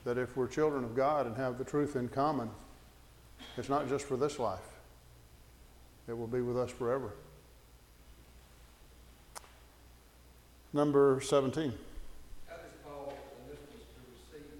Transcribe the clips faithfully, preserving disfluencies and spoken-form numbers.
that if we're children of God and have the truth in common, it's not just for this life. It will be with us forever. Number seventeen. How does Paul enlist us to receive?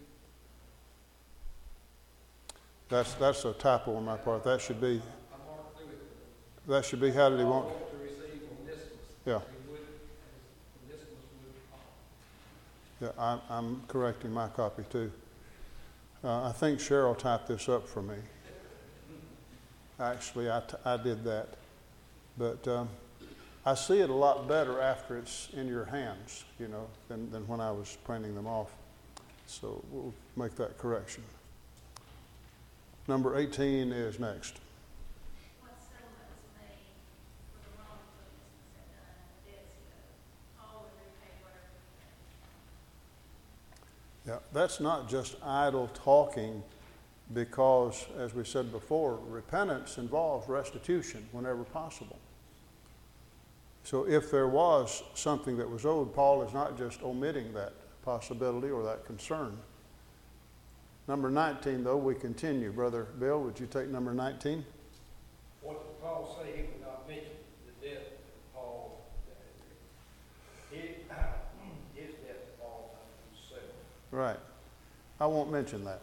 That's that's a typo on my part. That should be I marked through it. that should be how did he Paul want? wanted to receive Onesimus. Yeah. He would, as Onesimus would Paul. Yeah, I'm, I'm correcting my copy too. Uh, I think Cheryl typed this up for me. Actually, I, t- I did that. But um, I see it a lot better after it's in your hands, you know, than, than when I was printing them off. So we'll make that correction. Number eighteen is next. What settlement was made for the wrong witnesses had done and the debts he owed? Paul would repay whatever he owed. Yeah, that's not just idle talking, because, as we said before, repentance involves restitution whenever possible. So if there was something that was owed, Paul is not just omitting that possibility or that concern. Number nineteen, though, we continue. Brother Bill, would you take number nineteen? What did Paul say he would not mention the debt that Paul, he, his debt falls on himself. Right. I won't mention that.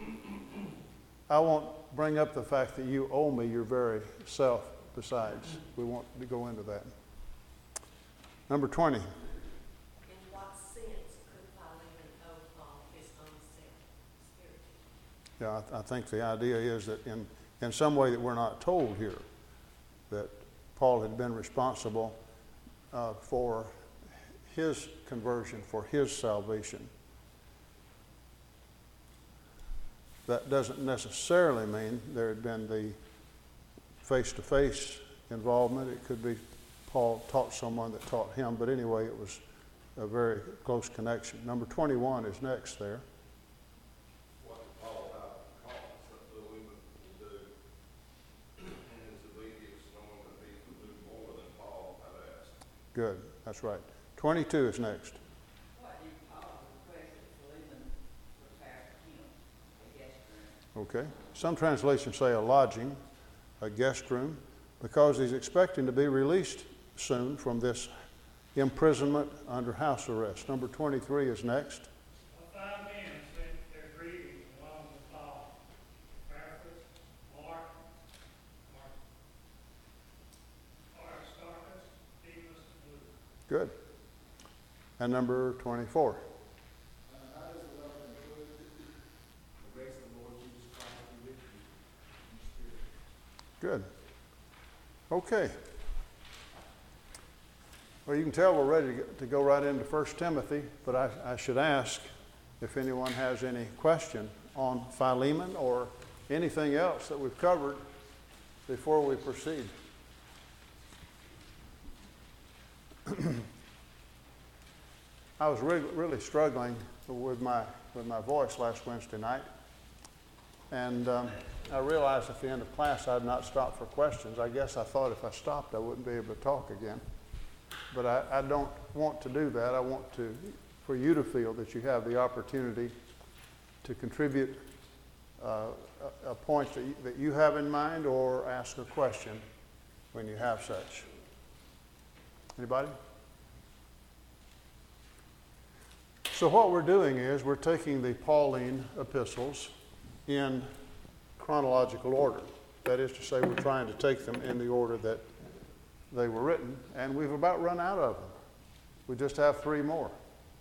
I won't bring up the fact that you owe me your very self besides. We want to go into that. Number twenty. In what sense could Philemon owe Paul his own self spiritually? Yeah, I, I think the idea is that in, in some way that we're not told here, that Paul had been responsible uh, for his conversion, for his salvation. That doesn't necessarily mean there had been the face-to-face involvement. It could be Paul taught someone that taught him, but anyway, it was a very close connection. Number twenty-one is next there. What did Paul have cause that Philemon would do in his obedience, knowing that he would do more than Paul had asked? Good, that's right. twenty-two is next. What did Paul request that Philemon prepare for him, a guest room? Okay. Some translations say a lodging, a guest room, because he's expecting to be released soon from this imprisonment under house arrest. Number twenty-three is next. Well, five men sent their greetings along with Paul: Epaphras, Mark, Mark, Aristarchus, Demas, and Luke. Good. And number twenty-four. Uh, how does the love include the grace of the Lord Jesus Christ be with you in the Spirit? Good. Okay. Well, you can tell we're ready to, get, to go right into First Timothy, but I, I should ask if anyone has any question on Philemon or anything else that we've covered before we proceed. I was re- really struggling with my with my voice last Wednesday night, and um, I realized at the end of class I'd not stop for questions. I guess I thought if I stopped I wouldn't be able to talk again. But I, I don't want to do that. I want to, for you to feel that you have the opportunity to contribute uh, a, a point that you, that you have in mind or ask a question when you have such. Anybody? So what we're doing is we're taking the Pauline epistles in chronological order. That is to say, we're trying to take them in the order that they were written, and we've about run out of them. We just have three more.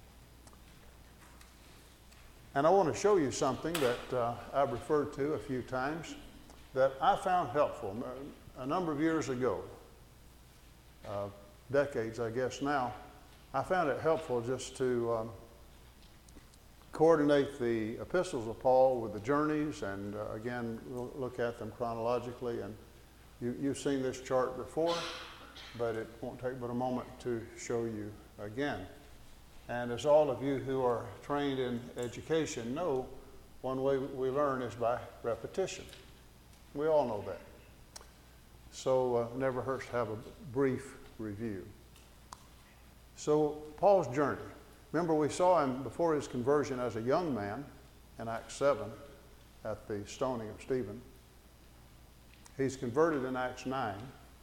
And I want to show you something that uh, I've referred to a few times that I found helpful a number of years ago, uh, decades I guess now. I found it helpful just to um, coordinate the epistles of Paul with the journeys, and uh, again, we'll look at them chronologically. And you, you've seen this chart before, but it won't take but a moment to show you again. And as all of you who are trained in education know, one way we learn is by repetition. We all know that. So uh, never hurts to have a brief review. So Paul's journey. Remember, we saw him before his conversion as a young man, in Acts seven at the stoning of Stephen. He's converted in Acts nine.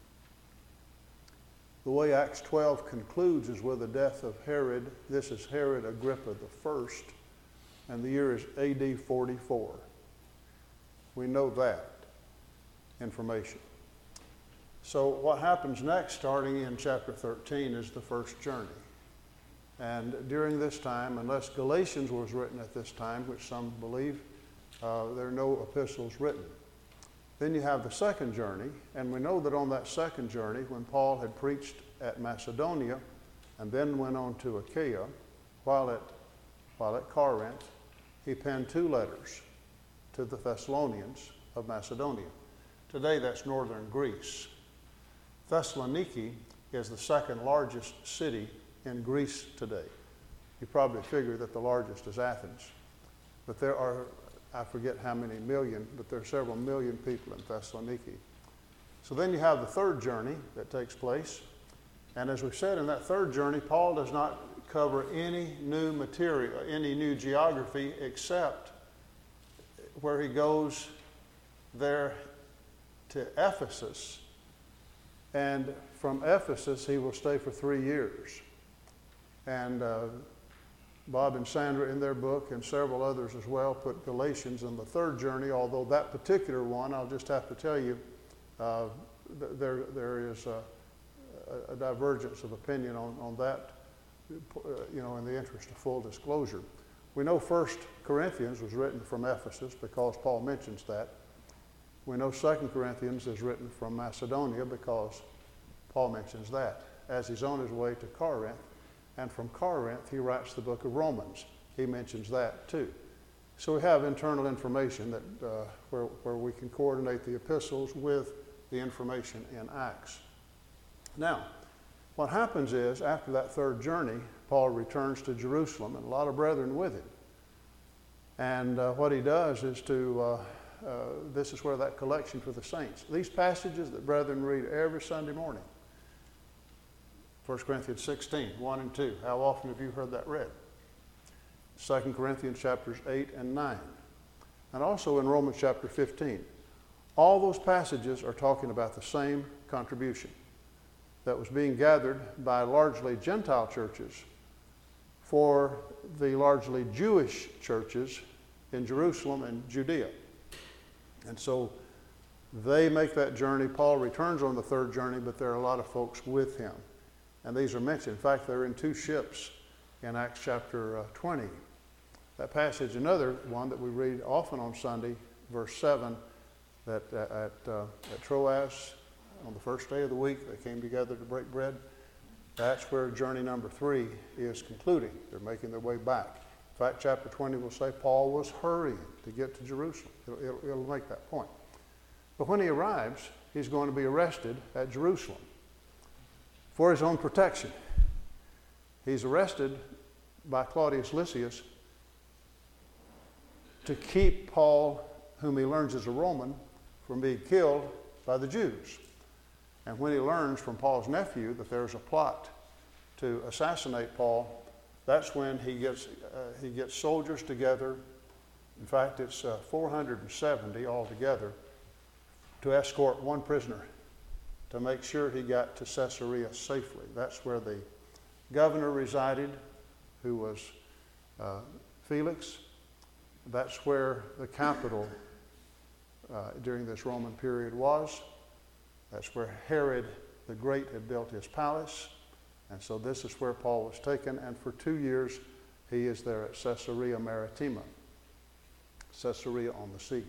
The way Acts twelve concludes is with the death of Herod. This is Herod Agrippa the First, and the year is A D forty-four. We know that information. So what happens next, starting in chapter thirteen, is the first journey. And during this time, unless Galatians was written at this time, which some believe, uh, there are no epistles written. Then you have the second journey, and we know that on that second journey, when Paul had preached at Macedonia and then went on to Achaia, while at, while at Corinth, he penned two letters to the Thessalonians of Macedonia. Today, that's northern Greece. Thessaloniki is the second largest city in Greece today. You probably figure that the largest is Athens. But there are, I forget how many million, but there are several million people in Thessaloniki. So then you have the third journey that takes place. And as we said, in that third journey, Paul does not cover any new material, any new geography, except where he goes there to Ephesus. And from Ephesus, he will stay for three years. And uh, Bob and Sandra in their book, and several others as well, put Galatians in the third journey, although that particular one, I'll just have to tell you, uh, th- there, there is a, a divergence of opinion on, on that, uh, you know, in the interest of full disclosure. We know First Corinthians was written from Ephesus because Paul mentions that. We know Second Corinthians is written from Macedonia because Paul mentions that as he's on his way to Corinth. And from Corinth, he writes the book of Romans. He mentions that too. So we have internal information that uh, where, where we can coordinate the epistles with the information in Acts. Now, what happens is, after that third journey, Paul returns to Jerusalem, and a lot of brethren with him. And uh, what he does is to, uh, uh, this is where that collection for the saints. These passages that brethren read every Sunday morning. First Corinthians sixteen, one and two. How often have you heard that read? Second Corinthians chapters eight and nine. And also in Romans chapter fifteen. All those passages are talking about the same contribution that was being gathered by largely Gentile churches for the largely Jewish churches in Jerusalem and Judea. And so they make that journey. Paul returns on the third journey, but there are a lot of folks with him. And these are mentioned. In fact, they're in two ships in Acts chapter uh, twenty. That passage, another one that we read often on Sunday, verse seven, that uh, at, uh, at Troas, on the first day of the week, they came together to break bread. That's where journey number three is concluding. They're making their way back. In fact, chapter twenty will say Paul was hurrying to get to Jerusalem. It'll, it'll, it'll make that point. But when he arrives, he's going to be arrested at Jerusalem for his own protection. He's arrested by Claudius Lysias to keep Paul, whom he learns is a Roman, from being killed by the Jews. And when he learns from Paul's nephew that there's a plot to assassinate Paul, that's when he gets, uh, he gets soldiers together. In fact, it's uh, four hundred seventy altogether to escort one prisoner to make sure he got to Caesarea safely. That's where the governor resided, who was uh, Felix. That's where the capital uh, during this Roman period was. That's where Herod the Great had built his palace. And so this is where Paul was taken. And for two years, he is there at Caesarea Maritima, Caesarea on the sea.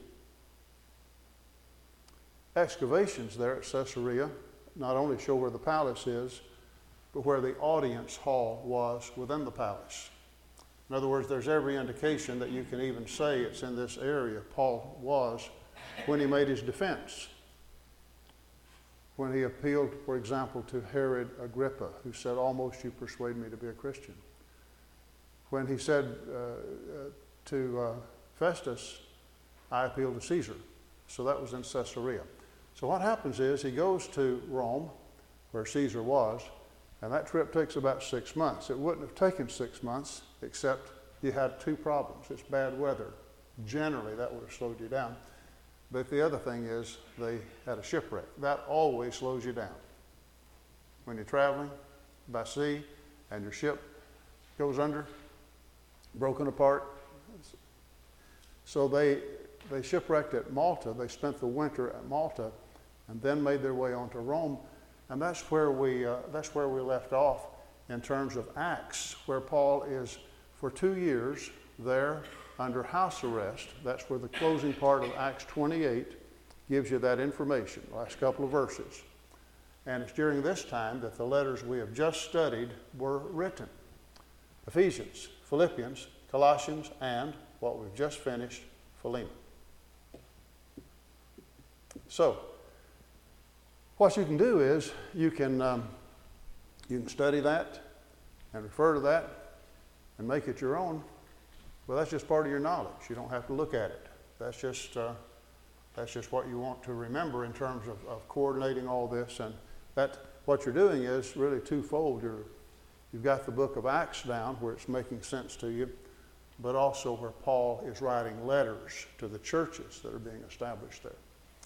Excavations there at Caesarea not only show where the palace is, but where the audience hall was within the palace. In other words, there's every indication that you can even say it's in this area Paul was when he made his defense. When he appealed, for example, to Herod Agrippa, who said, "Almost you persuade me to be a Christian." When he said uh, uh, to uh, Festus, "I appeal to Caesar." So that was in Caesarea. So what happens is he goes to Rome, where Caesar was, and that trip takes about six months. It wouldn't have taken six months, except you had two problems. It's bad weather Generally, that would have slowed you down. But the other thing is they had a shipwreck. That always slows you down. When you're traveling by sea and your ship goes under, broken apart. So they they shipwrecked at Malta. They spent the winter at Malta and then made their way on to Rome. And that's where we uh, that's where we left off in terms of Acts, where Paul is for two years there under house arrest. That's where the closing part of Acts twenty-eight gives you that information, the last couple of verses. And it's during this time that the letters we have just studied were written. Ephesians, Philippians, Colossians, and what we've just finished, Philemon. So, what you can do is you can um, you can study that and refer to that and make it your own. Well, that's just part of your knowledge. You don't have to look at it. That's just uh, that's just what you want to remember in terms of, of coordinating all this. And that what you're doing is really twofold. You're, you've got the book of Acts down where it's making sense to you, but also where Paul is writing letters to the churches that are being established there.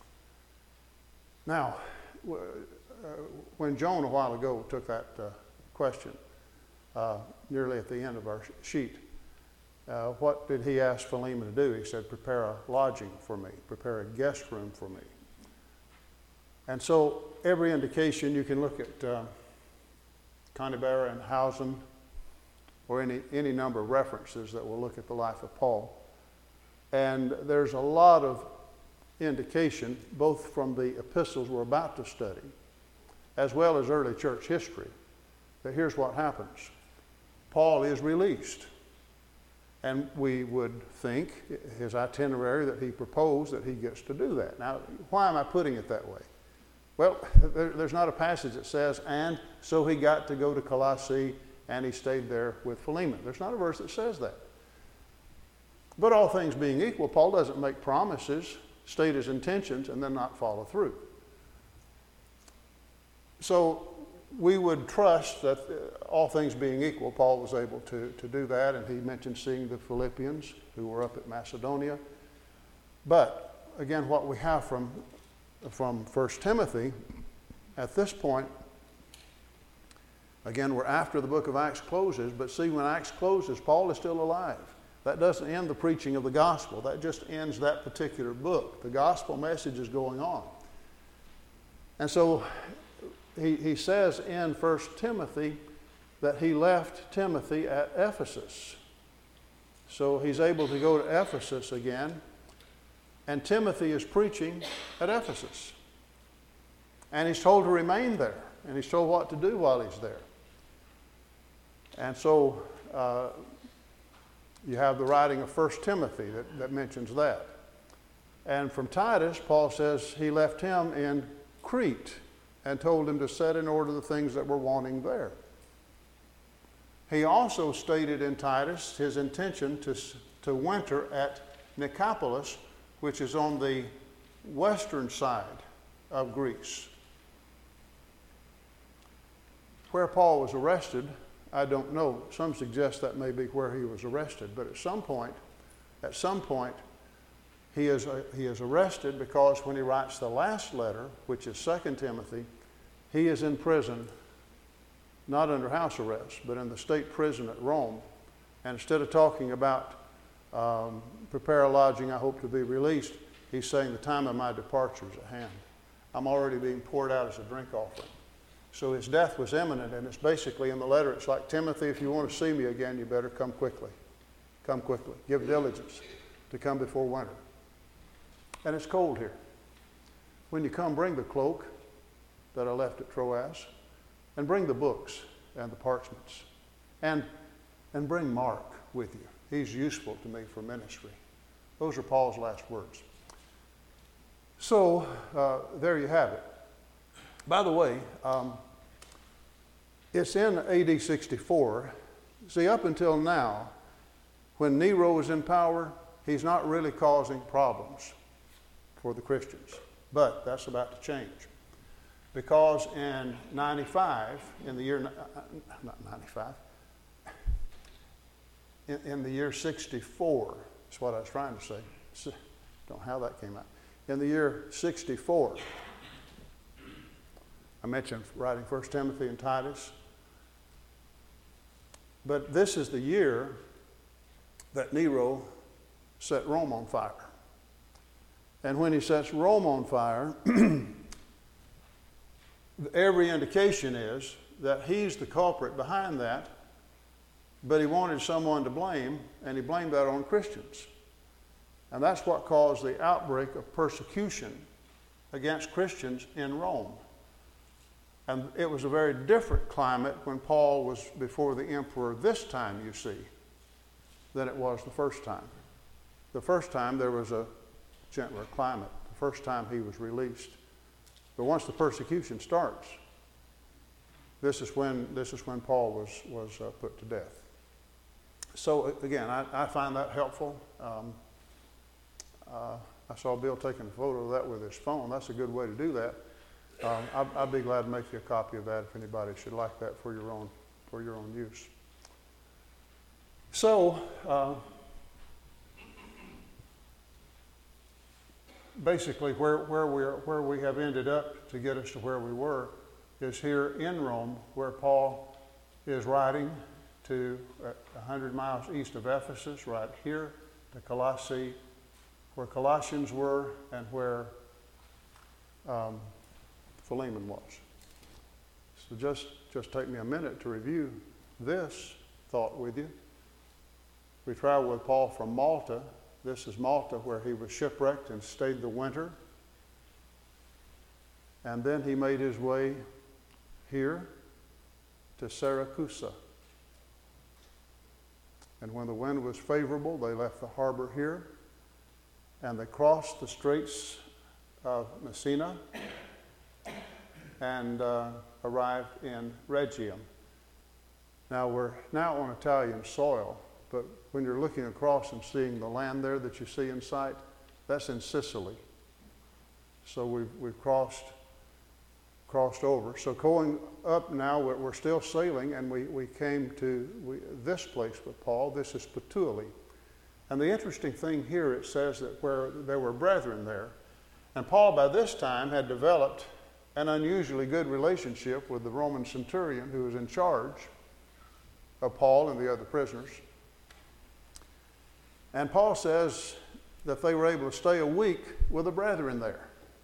Now, w- uh, when Joan a while ago took that uh, question uh, nearly at the end of our sheet, Uh, what did he ask Philemon to do? He said, prepare a lodging for me, prepare a guest room for me. And so every indication, you can look at uh, Canberra and Hausen, or any, any number of references that will look at the life of Paul. And there's a lot of indication, both from the epistles we're about to study, as well as early church history, that here's what happens. Paul is released. And we would think, his itinerary that he proposed, that he gets to do that. Now, why am I putting it that way? Well, there, there's not a passage that says, and so he got to go to Colossae and he stayed there with Philemon. There's not a verse that says that. But all things being equal, Paul doesn't make promises, state his intentions, and then not follow through. So we would trust that uh, all things being equal, Paul was able to, to do that, and he mentioned seeing the Philippians who were up at Macedonia. But again, what we have from, from First Timothy at this point, again, we're after the book of Acts closes, but see, when Acts closes, Paul is still alive. That doesn't end the preaching of the gospel. That just ends that particular book. The gospel message is going on. And so He, he says in First Timothy that he left Timothy at Ephesus. So he's able to go to Ephesus again, and Timothy is preaching at Ephesus. And he's told to remain there, and he's told what to do while he's there. And so uh, you have the writing of First Timothy that, that mentions that. And from Titus, Paul says he left him in Crete and told him to set in order the things that were wanting there. He also stated in Titus his intention to, to winter at Nicopolis, which is on the western side of Greece. Where Paul was arrested, I don't know. Some suggest that may be where he was arrested, but at some point, at some point, He is, uh, he is arrested because when he writes the last letter, which is Second Timothy, he is in prison, not under house arrest, but in the state prison at Rome. And instead of talking about um, prepare a lodging, I hope to be released, he's saying the time of my departure is at hand. I'm already being poured out as a drink offering. So his death was imminent, and it's basically in the letter, it's like, Timothy, if you want to see me again, you better come quickly. Come quickly. Give diligence to come before winter. And it's cold here. When you come, bring the cloak that I left at Troas, and bring the books and the parchments, and, and bring Mark with you. He's useful to me for ministry. Those are Paul's last words. So uh, there you have it. By the way, um, it's in A D sixty-four. See, up until now, when Nero is in power, he's not really causing problems for the Christians. But that's about to change. Because in ninety-five, in the year, not ninety-five, in, in the year sixty-four, That's what I was trying to say. So, don't know how that came out. In the year sixty-four, I mentioned writing First Timothy and Titus. But this is the year that Nero set Rome on fire. And when he sets Rome on fire, every indication is that he's the culprit behind that, but he wanted someone to blame, and he blamed that on Christians. And that's what caused the outbreak of persecution against Christians in Rome. And it was a very different climate when Paul was before the emperor this time, you see, than it was the first time. The first time there was a gentler climate. The first time he was released. But once the persecution starts, this is when this is when Paul was was uh, put to death. So again, I, I find that helpful. Um, uh, I saw Bill taking a photo of that with his phone. That's a good way to do that. Um, I'd, I'd be glad to make you a copy of that if anybody should like that for your own for your own use. So. Uh, Basically, where, where, we're, where we have ended up to get us to where we were is here in Rome, where Paul is writing to uh, one hundred miles east of Ephesus, right here, to Colossae, where Colossians were and where um, Philemon was. So just, just take me a minute to review this thought with you. We traveled with Paul from Malta. This is Malta, where he was shipwrecked and stayed the winter. And then he made his way here to Saracusa. And when the wind was favorable, they left the harbor here, and they crossed the Straits of Messina and uh, arrived in Rhegium. Now, we're now on Italian soil, but when you're looking across and seeing the land there that you see in sight, that's in Sicily. So we've, we've crossed crossed over. So going up now, we're, we're still sailing, and we, we came to we, this place with Paul. This is Puteoli. And the interesting thing here, it says that where there were brethren there, and Paul by this time had developed an unusually good relationship with the Roman centurion who was in charge of Paul and the other prisoners. And Paul says that they were able to stay a week with the brethren there.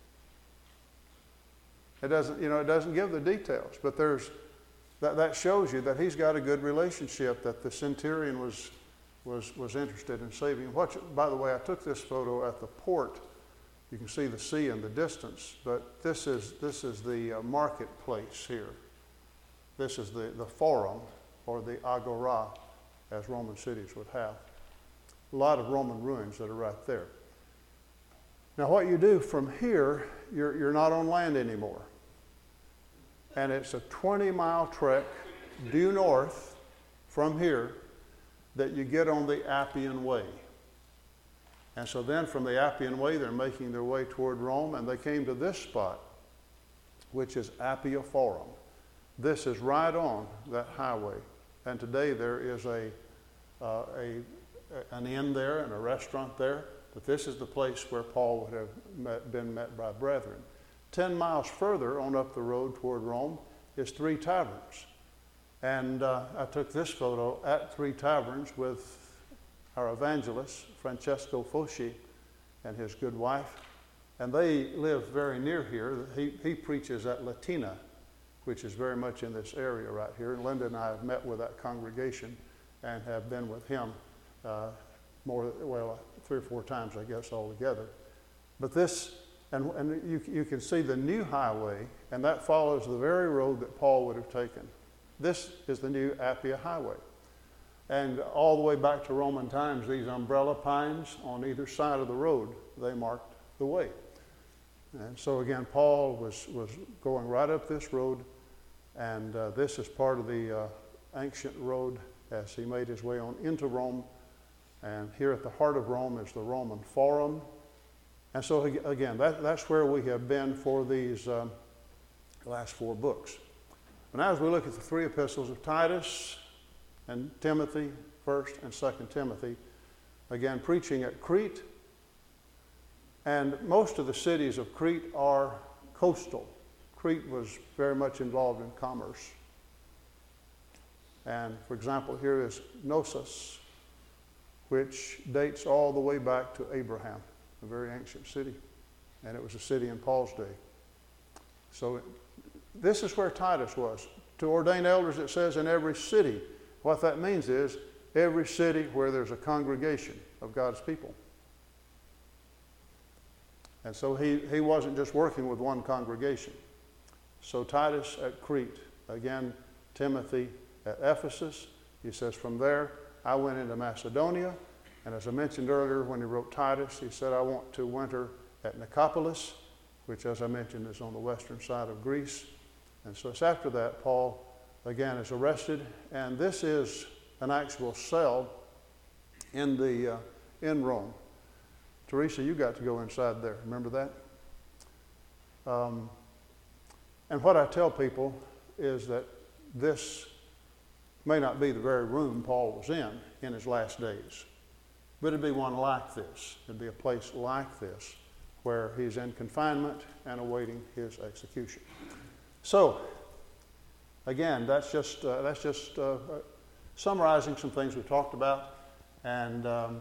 It doesn't, you know, it doesn't give the details, but there's that, that shows you that he's got a good relationship, that the centurion was was was interested in saving. Watch, by the way, I took this photo at the port. You can see the sea in the distance, but this is this is the uh, marketplace here. This is the, the forum, or the agora, as Roman cities would have. A lot of Roman ruins that are right there. Now what you do from here, you're, you're not on land anymore. And it's a twenty mile trek due north from here that you get on the Appian Way. And so then from the Appian Way, they're making their way toward Rome, and they came to this spot, which is Appia Forum. This is right on that highway. And today there is a, uh, a an inn there and a restaurant there, but this is the place where Paul would have met, been met by brethren. Ten miles further on up the road toward Rome is Three Taverns. And uh, I took this photo at Three Taverns with our evangelist, Francesco Foschi, and his good wife. And they live very near here. He, he preaches at Latina, which is very much in this area right here. And Linda and I have met with that congregation and have been with him Uh, more, well, three or four times, I guess, altogether. But this, and, and you, you can see the new highway, and that follows the very road that Paul would have taken. This is the new Appia Highway. And all the way back to Roman times, these umbrella pines on either side of the road, they marked the way. And so again, Paul was, was going right up this road, and uh, this is part of the uh, ancient road as he made his way on into Rome. And here at the heart of Rome is the Roman Forum. And so again, that, that's where we have been for these um, last four books. But now as we look at the three epistles of Titus and Timothy, First and Second Timothy, again, preaching at Crete. And most of the cities of Crete are coastal. Crete was very much involved in commerce. And for example, here is Knossos, which dates all the way back to Abraham, a very ancient city. And it was a city in Paul's day. So this is where Titus was. To ordain elders, it says, in every city. What that means is every city where there's a congregation of God's people. And so he, he wasn't just working with one congregation. So Titus at Crete, again, Timothy at Ephesus. He says, from there, I went into Macedonia. And as I mentioned earlier, when he wrote Titus, he said, I want to winter at Nicopolis, which, as I mentioned, is on the western side of Greece. And so it's after that, Paul, again, is arrested. And this is an actual cell in, the, uh, in Rome. Teresa, you got to go inside there. Remember that? Um, and what I tell people is that this may not be the very room Paul was in in his last days, but it'd be one like this. It'd be a place like this where he's in confinement and awaiting his execution. So, again, that's just, uh, that's just uh, summarizing some things we talked about and um,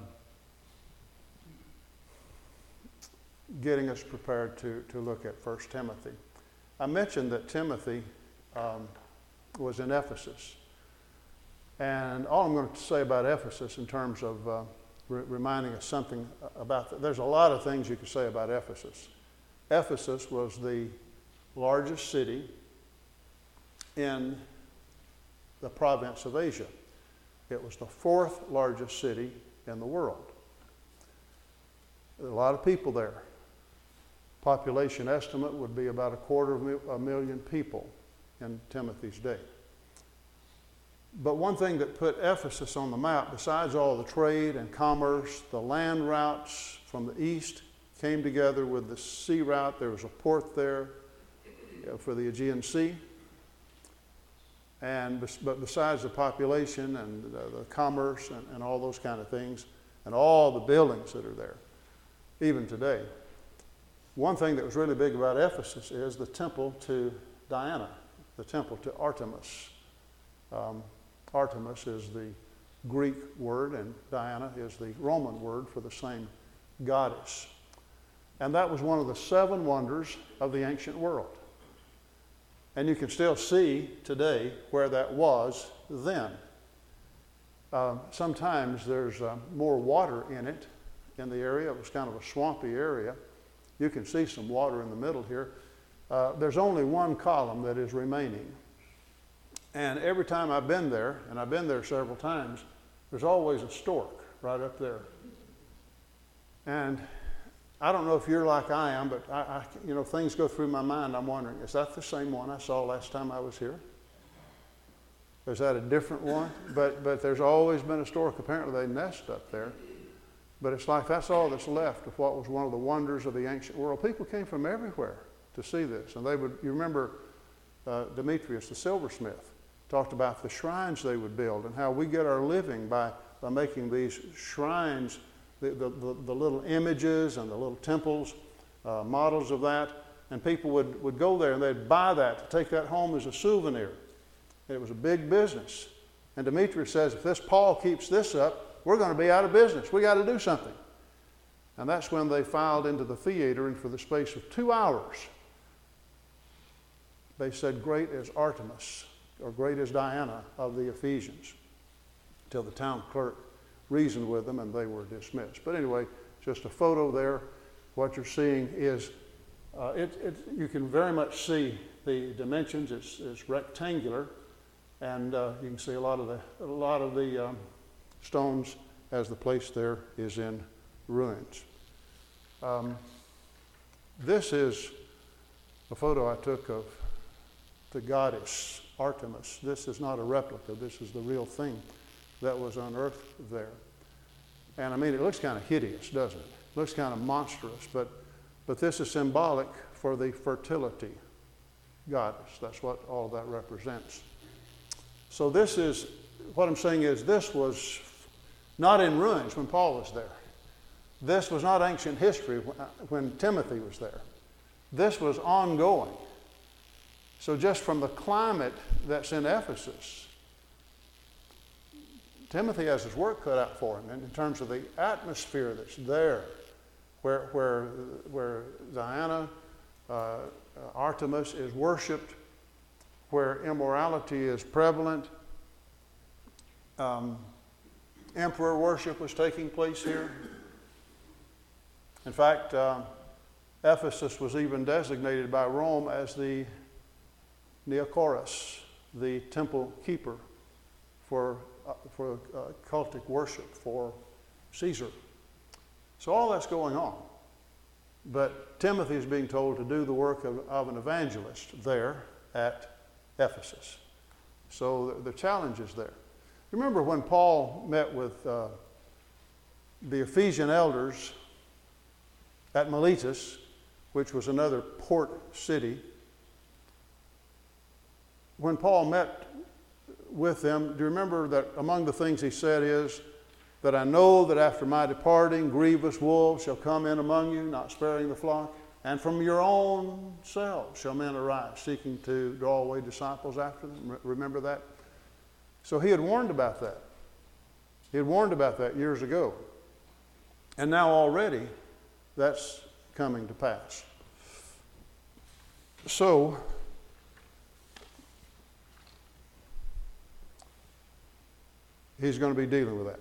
getting us prepared to, to look at First Timothy. I mentioned that Timothy um, was in Ephesus. And all I'm going to say about Ephesus in terms of uh, re- reminding us something about that, there's a lot of things you could say about Ephesus. Ephesus was the largest city in the province of Asia. It was the fourth largest city in the world. There are a lot of people there. Population estimate would be about a quarter of a million people in Timothy's day. But one thing that put Ephesus on the map, besides all the trade and commerce, the land routes from the east came together with the sea route. There was a port there for the Aegean Sea. And but besides the population and the, the commerce and, and all those kind of things, and all the buildings that are there, even today, one thing that was really big about Ephesus is the temple to Diana, the temple to Artemis. Um, Artemis is the Greek word, and Diana is the Roman word for the same goddess. And that was one of the seven wonders of the ancient world. And you can still see today where that was then. Uh, sometimes there's uh, more water in it, in the area. It was kind of a swampy area. You can see some water in the middle here. Uh, there's only one column that is remaining. And every time I've been there, and I've been there several times, there's always a stork right up there. And I don't know if you're like I am, but I, I, you know, things go through my mind. I'm wondering, is that the same one I saw last time I was here? Is that a different one? But but there's always been a stork. Apparently they nest up there. But it's like that's all that's left of what was one of the wonders of the ancient world. People came from everywhere to see this. And they would, you remember uh, Demetrius, the silversmith, talked about the shrines they would build and how we get our living by, by making these shrines, the, the, the, the little images and the little temples, uh, models of that. And people would, would go there and they'd buy that to take that home as a souvenir. It was a big business. And Demetrius says, if this Paul keeps this up, we're going to be out of business. We got to do something. And that's when they filed into the theater, and for the space of two hours, they said, great is Artemis, or great is Diana of the Ephesians, till the town clerk reasoned with them and they were dismissed. But anyway, just a photo there. What you're seeing is, uh, it, it, you can very much see the dimensions. It's, it's rectangular, and uh, you can see a lot of the, a lot of the um, stones as the place there is in ruins. Um, this is a photo I took of the goddess Artemis. This is not a replica. This is the real thing that was unearthed there. And I mean, it looks kind of hideous, doesn't it? It looks kind of monstrous, but, but this is symbolic for the fertility goddess. That's what all that represents. So this is, what I'm saying is this was not in ruins when Paul was there. This was not ancient history when Timothy was there. This was ongoing. So just from the climate that's in Ephesus, Timothy has his work cut out for him in terms of the atmosphere that's there, where, where, where Diana, uh, Artemis is worshipped, where immorality is prevalent. Um, emperor worship was taking place here. In fact, uh, Ephesus was even designated by Rome as the Neocorus, the temple keeper for, uh, for uh, cultic worship for Caesar. So all that's going on. But Timothy is being told to do the work of, of an evangelist there at Ephesus. So the, the challenge is there. Remember when Paul met with uh, the Ephesian elders at Miletus, which was another port city. When Paul met with them, do you remember that among the things he said is that I know that after my departing, grievous wolves shall come in among you, not sparing the flock, and from your own selves shall men arise, seeking to draw away disciples after them. Remember that? So he had warned about that. He had warned about that years ago. And now already that's coming to pass. So, he's going to be dealing with that.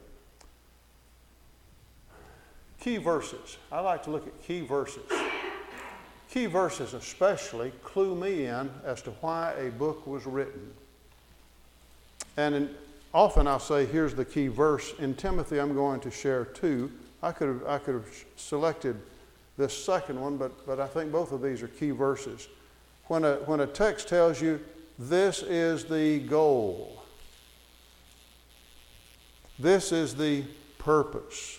Key verses. I like to look at key verses. Key verses especially clue me in as to why a book was written. And in, often I'll say, here's the key verse. In Timothy, I'm going to share two. I could have, I could have selected this second one, but, but I think both of these are key verses. When a, when a text tells you, this is the goal, this is the purpose,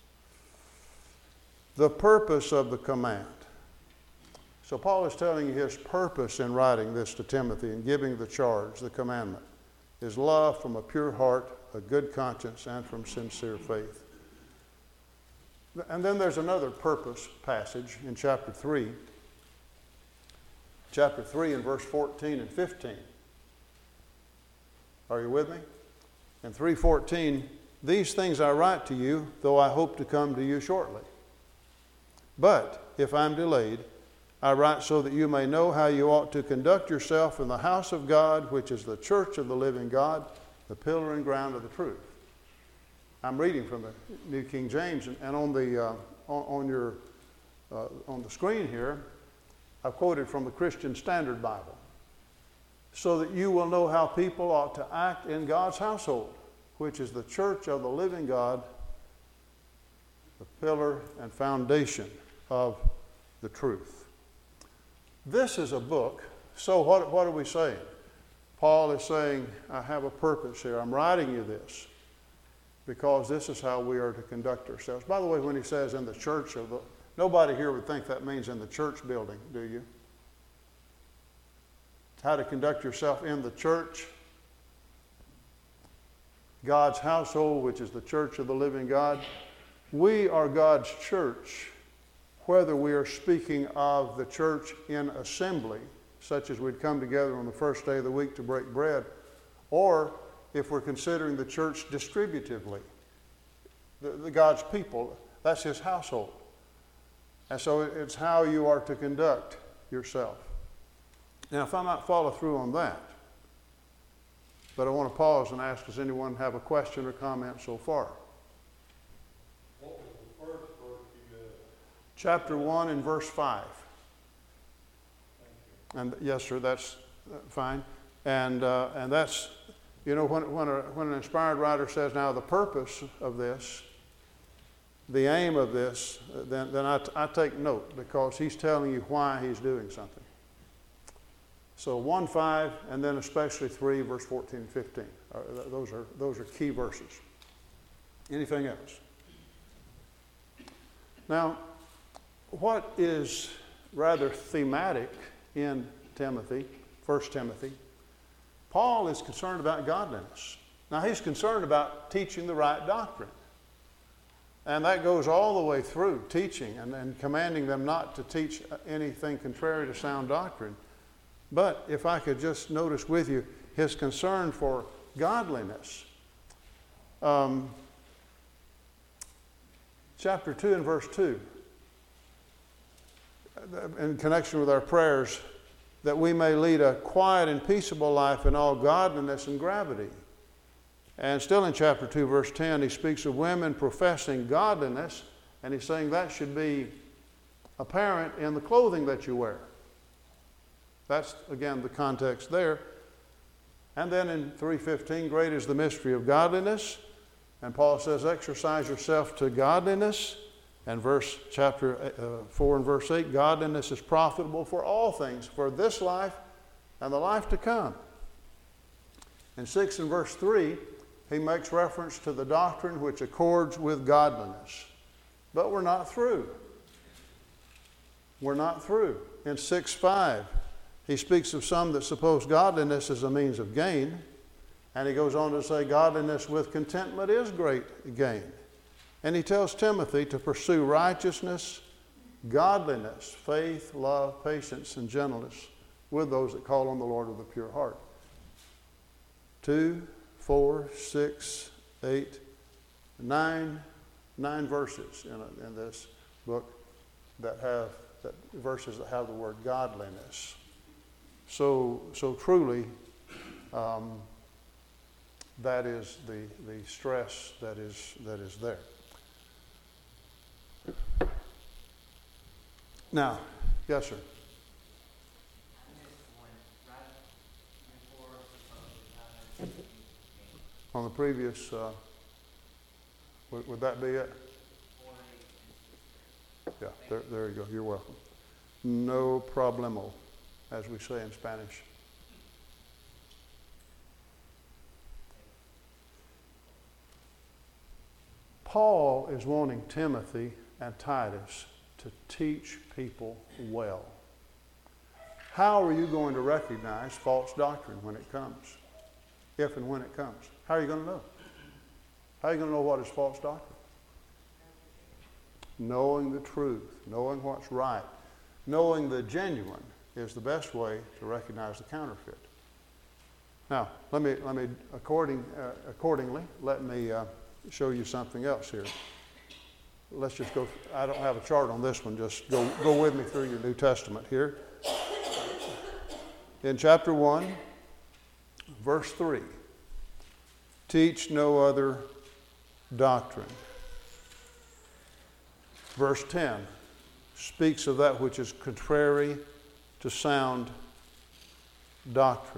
the purpose of the command. So Paul is telling you his purpose in writing this to Timothy and giving the charge, the commandment, is love from a pure heart, a good conscience, and from sincere faith. And then there's another purpose passage in chapter three. Chapter three and verse fourteen and fifteen. Are you with me? In three fourteen, these things I write to you, though I hope to come to you shortly. But if I'm delayed, I write so that you may know how you ought to conduct yourself in the house of God, which is the church of the living God, the pillar and ground of the truth. I'm reading from the New King James, and, and on the uh, on, on your uh, on the screen here, I've quoted from the Christian Standard Bible, so that you will know how people ought to act in God's household, which is the church of the living God, the pillar and foundation of the truth. This is a book. So what, what are we saying? Paul is saying, I have a purpose here. I'm writing you this because this is how we are to conduct ourselves. By the way, when he says in the church of the, nobody here would think that means in the church building, do you? How to conduct yourself in the church, God's household, which is the church of the living God. We are God's church, whether we are speaking of the church in assembly, such as we'd come together on the first day of the week to break bread, or if we're considering the church distributively, the, the God's people, that's his household. And so it's how you are to conduct yourself. Now, if I might follow through on that, but I want to pause and ask, does anyone have a question or comment so far? What was the first verse you read? Chapter one and verse five. And yes, sir, that's fine. And uh, and that's, you know, when when, a, when an inspired writer says, now the purpose of this, the aim of this, then, then I, t- I take note, because he's telling you why he's doing something. So one, five, and then especially three, verse fourteen and fifteen. Uh, those are those are key verses. Anything else? Now, what is rather thematic in Timothy, First Timothy, Paul is concerned about godliness. Now, he's concerned about teaching the right doctrine. And that goes all the way through teaching and, and commanding them not to teach anything contrary to sound doctrine. But if I could just notice with you his concern for godliness. Um, chapter two and verse two, in connection with our prayers, that we may lead a quiet and peaceable life in all godliness and gravity. And still in chapter two, verse ten, he speaks of women professing godliness, and he's saying that should be apparent in the clothing that you wear. That's, again, the context there. And then in three fifteen, great is the mystery of godliness. And Paul says, exercise yourself to godliness. And verse chapter uh, four and verse eight, godliness is profitable for all things, for this life and the life to come. In six and verse three, he makes reference to the doctrine which accords with godliness. But we're not through. We're not through. In six five, he speaks of some that suppose godliness is a means of gain. And he goes on to say, godliness with contentment is great gain. And he tells Timothy to pursue righteousness, godliness, faith, love, patience, and gentleness with those that call on the Lord with a pure heart. Two, four, six, eight, nine, nine verses in, a, in this book that have that verses that have the word godliness. So, so truly, um, that is the the stress that is that is there. Now, yes, sir. On the previous, uh, would, would that be it? Yeah, there, there you go. You're welcome. No problemo, as we say in Spanish. Paul is wanting Timothy and Titus to teach people well. How are you going to recognize false doctrine when it comes? If and when it comes. How are you going to know? How are you going to know what is false doctrine? Knowing the truth, knowing what's right, knowing the genuine is the best way to recognize the counterfeit. Now, let me, let me according, uh, accordingly, let me uh, show you something else here. Let's just go, I don't have a chart on this one, just go, go with me through your New Testament here. In chapter one, verse three, teach no other doctrine. Verse ten speaks of that which is contrary to sound doctrine.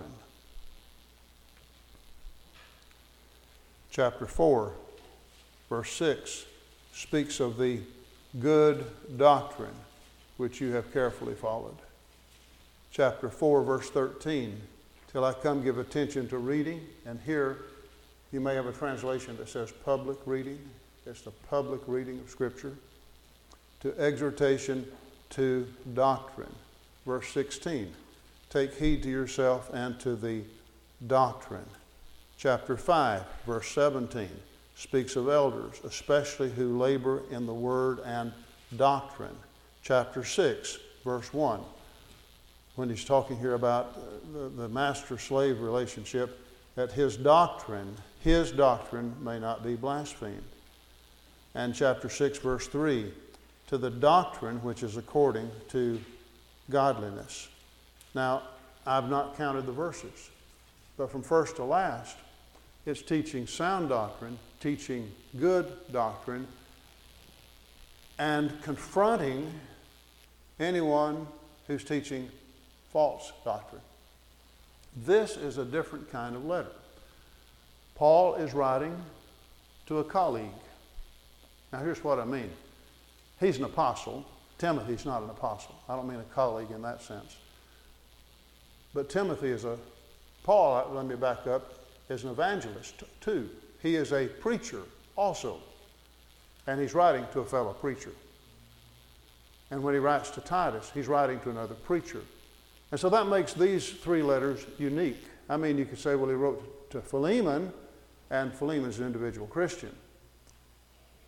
Chapter four, verse six, speaks of the good doctrine which you have carefully followed. Chapter four, verse thirteen, till I come give attention to reading. And here you may have a translation that says public reading. It's the public reading of Scripture. To exhortation to doctrine. Verse sixteen, take heed to yourself and to the doctrine. Chapter five, verse seventeen, speaks of elders, especially who labor in the word and doctrine. Chapter six, verse one, when he's talking here about the, the master-slave relationship, that his doctrine, his doctrine may not be blasphemed. And chapter six, verse three, to the doctrine which is according to godliness. Now, I've not counted the verses, but from first to last, it's teaching sound doctrine, teaching good doctrine, and confronting anyone who's teaching false doctrine. This is a different kind of letter. Paul is writing to a colleague. Now, here's what I mean. He's an apostle. Timothy's not an apostle. I don't mean a colleague in that sense. But Timothy is a, Paul, let me back up, is an evangelist too. He is a preacher also. And he's writing to a fellow preacher. And when he writes to Titus, he's writing to another preacher. And so that makes these three letters unique. I mean, you could say, well, he wrote to Philemon, and Philemon's an individual Christian.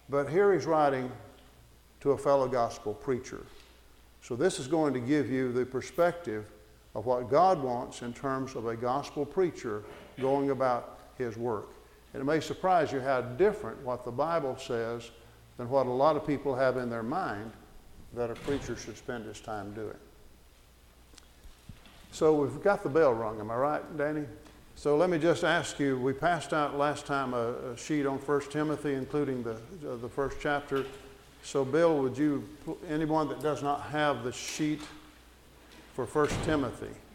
But here he's writing to a fellow gospel preacher. So this is going to give you the perspective of what God wants in terms of a gospel preacher going about his work. And it may surprise you how different what the Bible says than what a lot of people have in their mind that a preacher should spend his time doing. So we've got the bell rung, am I right, Danny? So let me just ask you, we passed out last time a, a sheet on First Timothy, including the, uh, the first chapter. So Bill, would you, anyone that does not have the sheet for First Timothy,